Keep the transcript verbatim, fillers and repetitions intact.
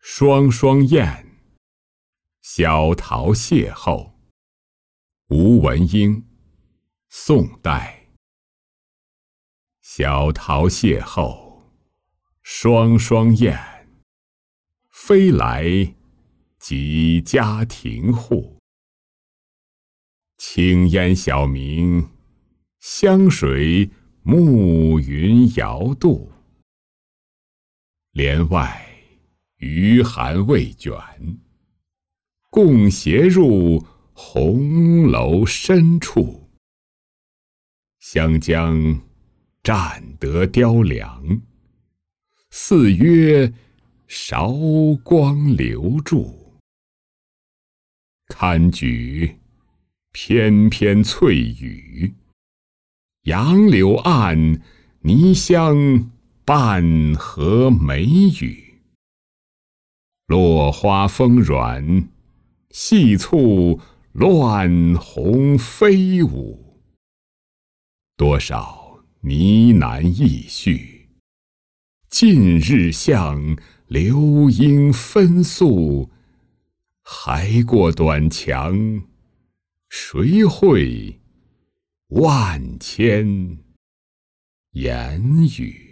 双双燕，小桃邂逅。吴文英，宋代。小桃邂逅，双双燕，飞来即家庭户。青烟晓明，湘水暮云遥渡。帘外余寒未卷，共携入红楼深处。湘江占得雕梁，似约韶光留住。堪举翩翩翠羽，杨柳岸，泥香半合梅雨。落花风软，细簇乱红飞舞。多少呢喃意绪，近日向流莺分诉。还过短墙，谁会万千言语？